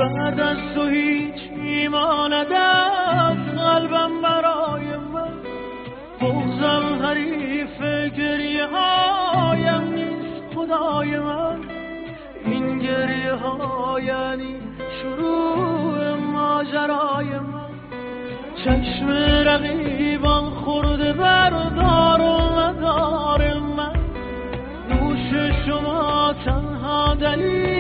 بعد از تو هیچ میماند از قلبم برای من. بغضم حریف گریه هایم نیست خدای من. این گریه ها یعنی شروع ماجرای من. چشم رقیبان خورده بر دار و مدار من. نوش شما تنها دلیل